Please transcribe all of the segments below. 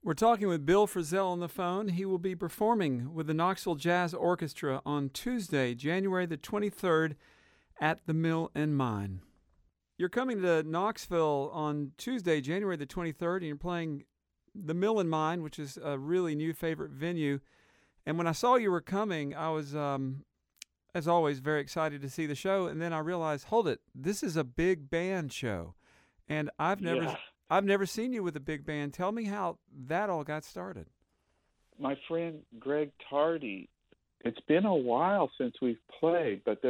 We're talking with Bill Frisell on the phone. He will be performing with the Knoxville Jazz Orchestra on Tuesday, January the 23rd at the Mill and Mine. You're coming to Knoxville on Tuesday, January the 23rd, and you're playing the Mill and Mine, which is a really new favorite venue. And when I saw you were coming, I was, as always, very excited to see the show. And then I realized, hold it, this is a big band show. And I've never seen you with a big band. Tell me how that all got started. My friend Greg Tardy, it's been a while since we've played, but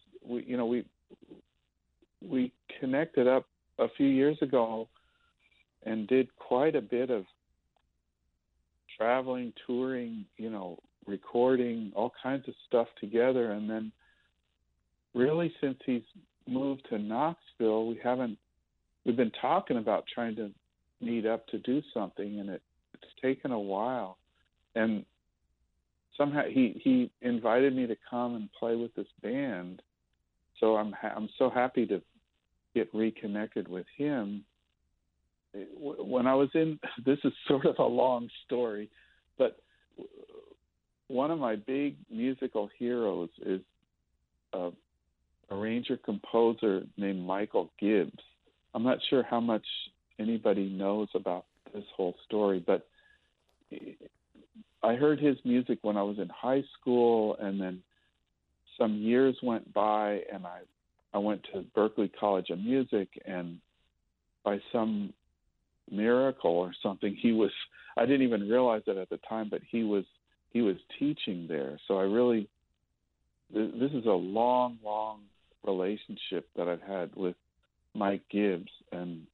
we connected up a few years ago and did quite a bit of traveling, touring, recording, all kinds of stuff together. And then really since he's moved to Knoxville, we've been talking about trying to meet up to do something, and it's taken a while. And somehow he invited me to come and play with this band. So I'm so happy to get reconnected with him. When I was this is sort of a long story, but one of my big musical heroes is a arranger-composer named Michael Gibbs. I'm not sure how much anybody knows about this whole story, but I heard his music when I was in high school, and then some years went by, and I went to Berklee College of Music, and by some miracle or something, I didn't even realize it at the time, but he was teaching there. So this is a long, long relationship that I've had with Mike Gibbs. And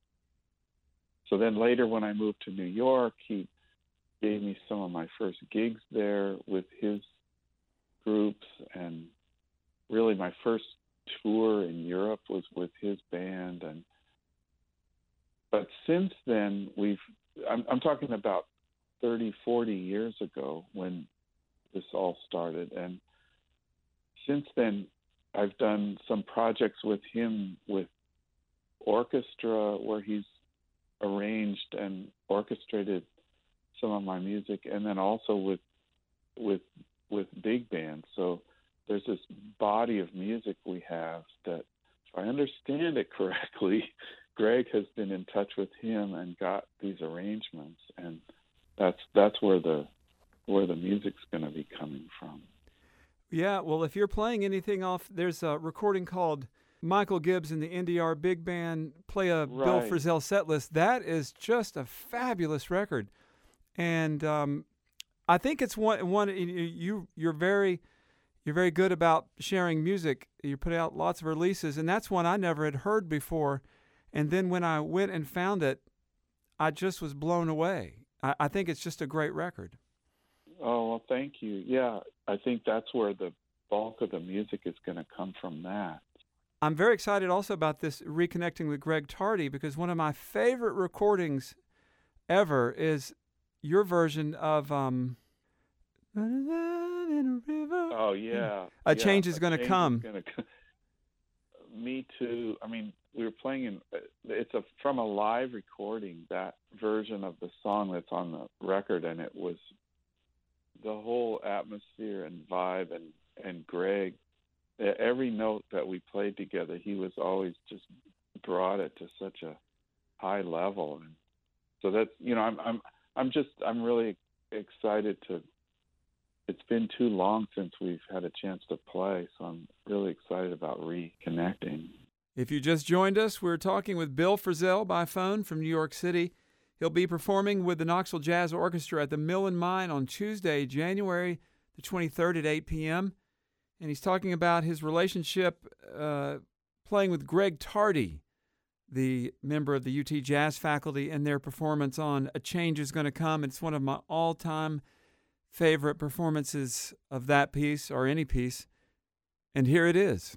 so then later when I moved to New York, he gave me some of my first gigs there with his groups, and really my first tour in Europe was with his band. But since then, I'm talking about 30, 40 years ago when this all started. And since then, I've done some projects with him with orchestra where he's arranged and orchestrated some of my music, and then also with big bands. So there's this body of music we have that, if I understand it correctly, Greg has been in touch with him and got these arrangements, and that's where the music's going to be coming from. Yeah, well, if you're playing anything off, there's a recording called Michael Gibbs and the NDR Big Band Play a Bill Frisell set list. That is just a fabulous record, and I think it's one you're very good about sharing music. You put out lots of releases, and that's one I never had heard before. And then when I went and found it, I just was blown away. I think it's just a great record. Oh, well, thank you. Yeah, I think that's where the bulk of the music is going to come from that. I'm very excited also about this reconnecting with Greg Tardy, because one of my favorite recordings ever is your version of Oh, yeah. A Change is Going to Come. Me too. I mean, we were playing it's from a live recording, that version of the song that's on the record, and it was the whole atmosphere and vibe, and Greg, every note that we played together, he was always just brought it to such a high level. And so that's, I'm really excited it's been too long since we've had a chance to play, so I'm really excited about reconnecting. If you just joined us, we're talking with Bill Frisell by phone from New York City. He'll be performing with the Knoxville Jazz Orchestra at the Mill and Mine on Tuesday, January the 23rd at 8 p.m. And he's talking about his relationship playing with Greg Tardy, the member of the UT Jazz faculty, and their performance on A Change is Going to Come. It's one of my all-time favorite performances of that piece, or any piece. And here it is.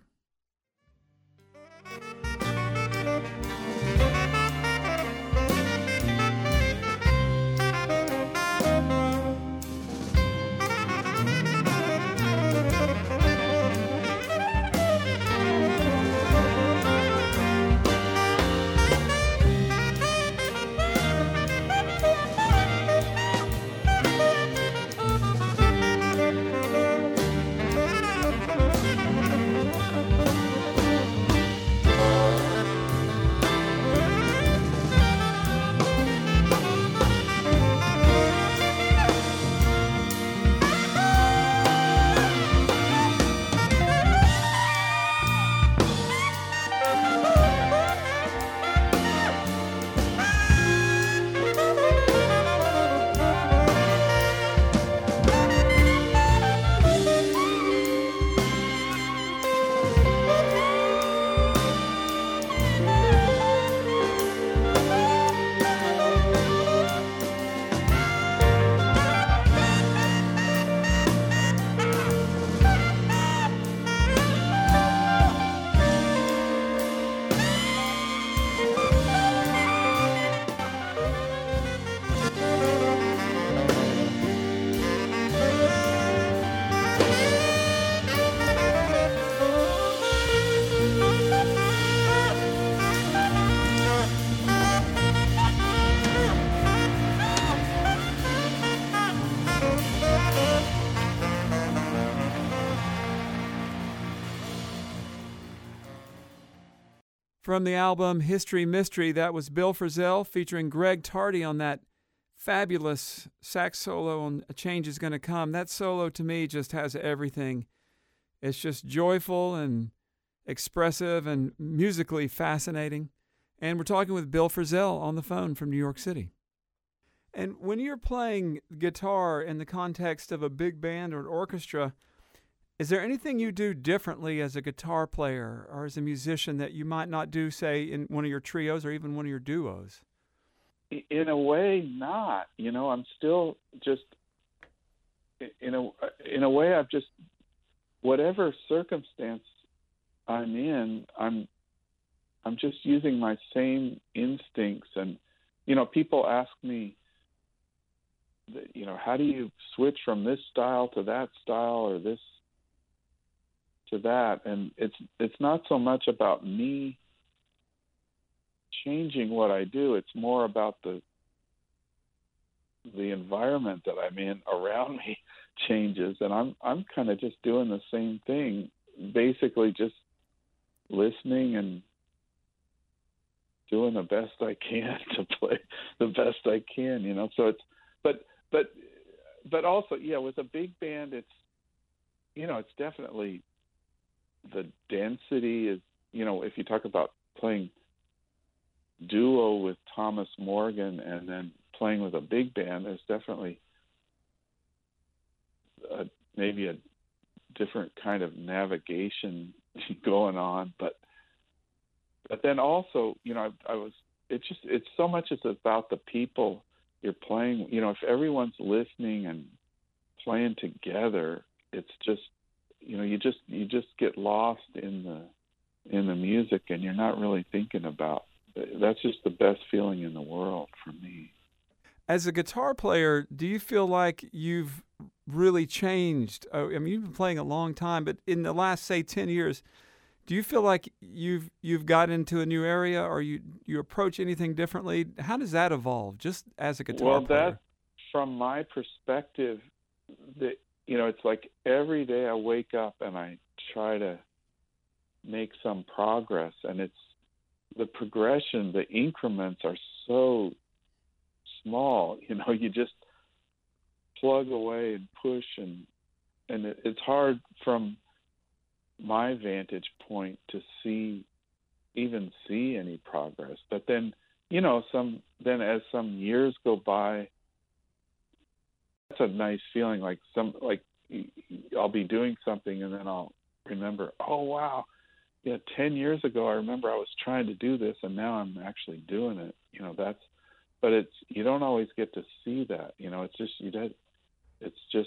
From the album History Mystery, that was Bill Frisell featuring Greg Tardy on that fabulous sax solo on A Change Is Gonna Come. That solo to me just has everything. It's just joyful and expressive and musically fascinating. And we're talking with Bill Frisell on the phone from New York City. And when you're playing guitar in the context of a big band or an orchestra, is there anything you do differently as a guitar player or as a musician that you might not do, say, in one of your trios or even one of your duos? In a way, not. I'm still just in a way. I've just, whatever circumstance I'm in, I'm just using my same instincts. And people ask me, how do you switch from this style to that style or this to that? And it's not so much about me changing what I do. It's more about the environment that I'm in around me changes, and I'm kind of just doing the same thing, basically just listening and doing the best I can to play the best I can. So it's but also, yeah, with a big band, it's it's definitely, the density is, if you talk about playing duo with Thomas Morgan and then playing with a big band, there's definitely maybe a different kind of navigation going on. But then also, it's so much it's about the people you're playing. If everyone's listening and playing together, it's just, you just get lost in the music, and you're not really thinking about. That's just the best feeling in the world for me. As a guitar player, do you feel like you've really changed? I mean, you've been playing a long time, but in the last, say, 10 years, do you feel like you've got into a new area, or you approach anything differently? How does that evolve, just as a guitar player? Well, that, from my perspective, it's like every day I wake up and I try to make some progress, and it's the progression, the increments are so small. You just plug away and push, and it's hard from my vantage point to see any progress. But then, as some years go by, that's a nice feeling. Like I'll be doing something, and then I'll remember, oh wow, yeah, 10 years ago I remember I was trying to do this, and now I'm actually doing it. But you don't always get to see that. It's just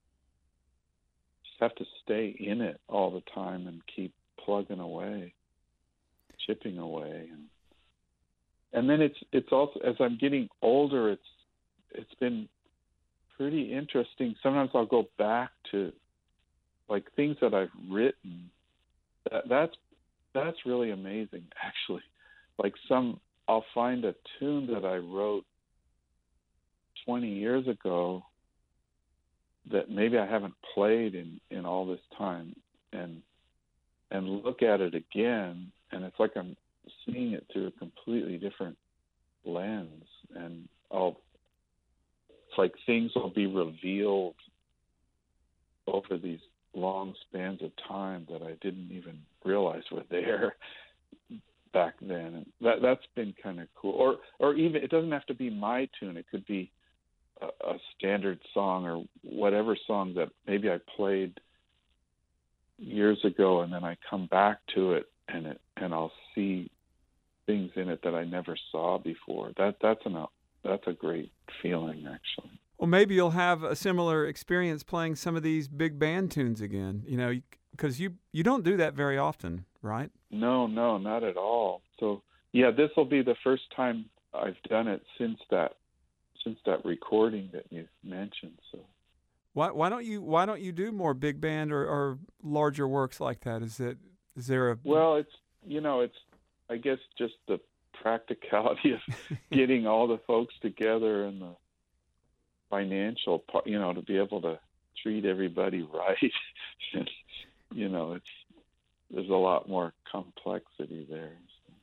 have to stay in it all the time and keep plugging away, chipping away, and then it's also, as I'm getting older, it's been pretty interesting. Sometimes I'll go back to like things that I've written. That's really amazing, actually. Like I'll find a tune that I wrote 20 years ago that maybe I haven't played in all this time, and look at it again, and it's like I'm seeing it through a completely different lens, and it's like things will be revealed over these long spans of time that I didn't even realize were there back then. And that's been kind of cool. Or even, it doesn't have to be my tune. It could be a standard song or whatever song that maybe I played years ago, and then I come back to it and I'll see things in it that I never saw before. That's a great feeling, actually. Well, maybe you'll have a similar experience playing some of these big band tunes again, because you don't do that very often, right? No, not at all. So, yeah, this will be the first time I've done it since that recording that you mentioned. So, why don't you do more big band or larger works like that? Is there a... Well, it's I guess just the practicality of getting all the folks together and the financial part, to be able to treat everybody right. There's a lot more complexity there.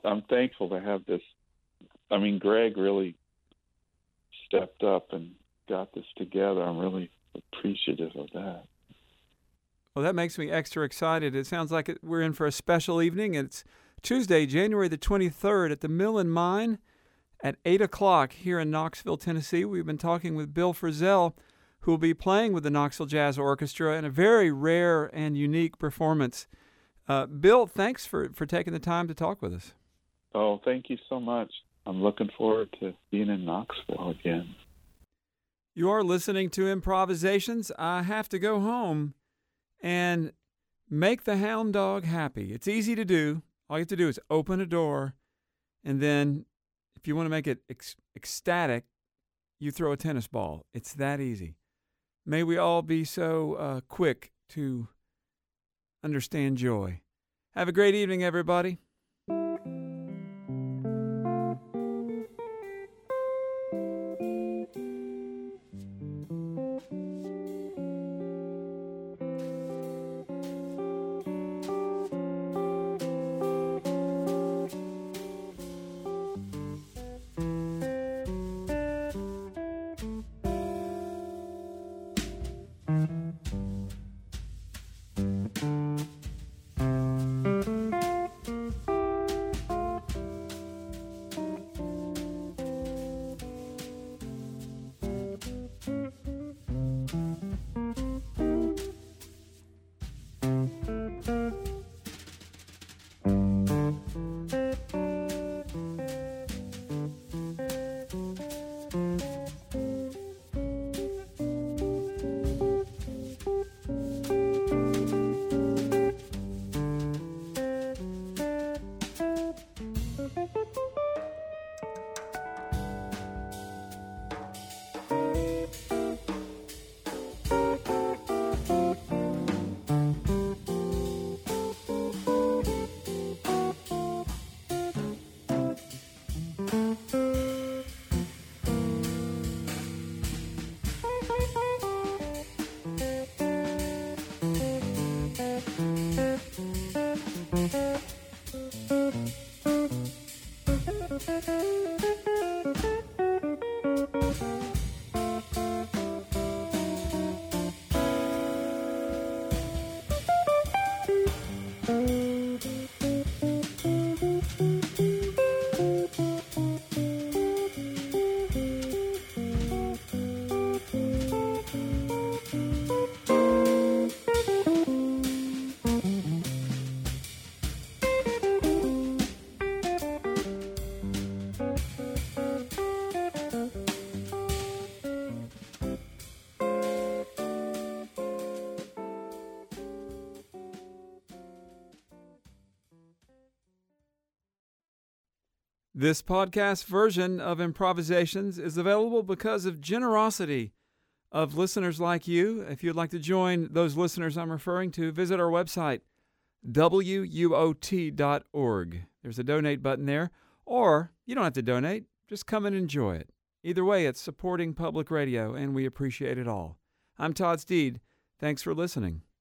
I'm thankful to have this. I mean, Greg really stepped up and got this together. I'm really appreciative of that. Well, that makes me extra excited. It sounds like we're in for a special evening. It's Tuesday, January the 23rd at the Mill and Mine at 8 o'clock here in Knoxville, Tennessee. We've been talking with Bill Frisell, who will be playing with the Knoxville Jazz Orchestra in a very rare and unique performance. Bill, thanks for taking the time to talk with us. Oh, thank you so much. I'm looking forward to being in Knoxville again. You are listening to Improvisations. I have to go home and make the hound dog happy. It's easy to do. All you have to do is open a door, and then if you want to make it ecstatic, you throw a tennis ball. It's that easy. May we all be so quick to understand joy. Have a great evening, everybody. This podcast version of Improvisations is available because of generosity of listeners like you. If you'd like to join those listeners I'm referring to, visit our website, wuot.org. There's a donate button there, or you don't have to donate. Just come and enjoy it. Either way, it's supporting public radio, and we appreciate it all. I'm Todd Steed. Thanks for listening.